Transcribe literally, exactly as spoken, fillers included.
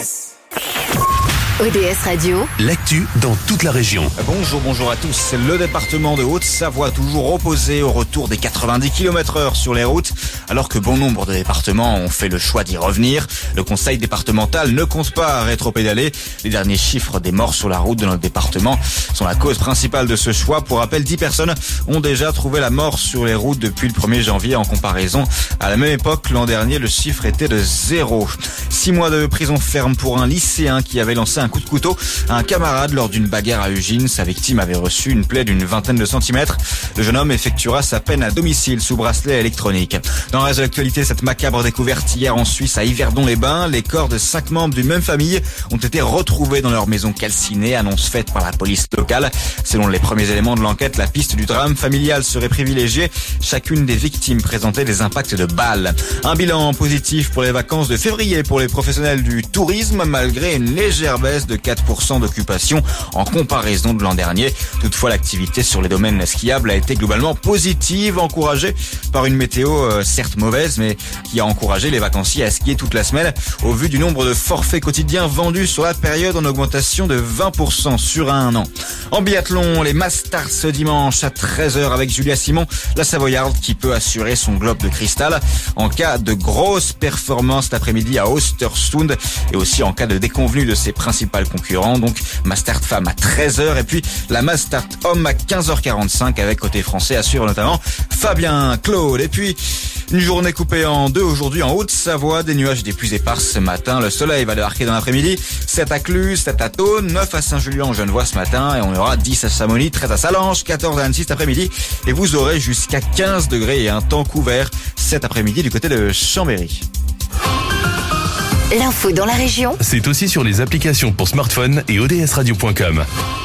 S. O D S Radio, l'actu dans toute la région. Bonjour, bonjour à tous. Le département de Haute-Savoie toujours opposé au retour des quatre-vingt-dix kilomètres heure sur les routes, alors que bon nombre de départements ont fait le choix d'y revenir. Le conseil départemental ne compte pas rétro-pédaler. Les derniers chiffres des morts sur la route de notre département sont la cause principale de ce choix. Pour rappel, dix personnes ont déjà trouvé la mort sur les routes depuis le premier janvier. En comparaison, à la même époque, l'an dernier, le chiffre était de zéro. Six mois de prison ferme pour un lycéen qui avait lancé un coup de couteau à un camarade lors d'une bagarre à Ugine. Sa victime avait reçu une plaie d'une vingtaine de centimètres. Le jeune homme effectuera sa peine à domicile sous bracelet électronique. Dans le reste de l'actualité, cette macabre découverte hier en Suisse à Yverdon-les-Bains, les corps de cinq membres d'une même famille ont été retrouvés dans leur maison calcinée, annonce faite par la police locale. Selon les premiers éléments de l'enquête, la piste du drame familial serait privilégiée. Chacune des victimes présentait des impacts de balles. Un bilan positif pour les vacances de février pour les professionnels du tourisme, malgré une légère baisse de quatre pour cent d'occupation en comparaison de l'an dernier. Toutefois, l'activité sur les domaines skiables a été globalement positive, encouragée par une météo euh, certes mauvaise, mais qui a encouragé les vacanciers à skier toute la semaine au vu du nombre de forfaits quotidiens vendus sur la période en augmentation de vingt pour cent sur un an. En biathlon, les Mastart ce dimanche à treize heures avec Julia Simon, la Savoyarde qui peut assurer son globe de cristal en cas de grosse performance cet après-midi à Östersund et aussi en cas de déconvenue de ses principaux concurrents. Donc Mastart femme à treize heures et puis la Mastart homme à quinze heures quarante-cinq avec côté français assure notamment Fabien Claude. Et puis une journée coupée en deux aujourd'hui en Haute-Savoie, des nuages et des pluies éparses ce matin. Le soleil va débarquer dans l'après-midi. sept à Cluse, sept à Thônes, neuf à Saint-Julien en Genevois ce matin et on aura dix à Chamonix, treize à Salange, quatorze à Annecy cet après-midi et vous aurez jusqu'à quinze degrés et un temps couvert cet après-midi du côté de Chambéry. l'info dans la région, C'est aussi sur les applications pour smartphone et O D S radio point com.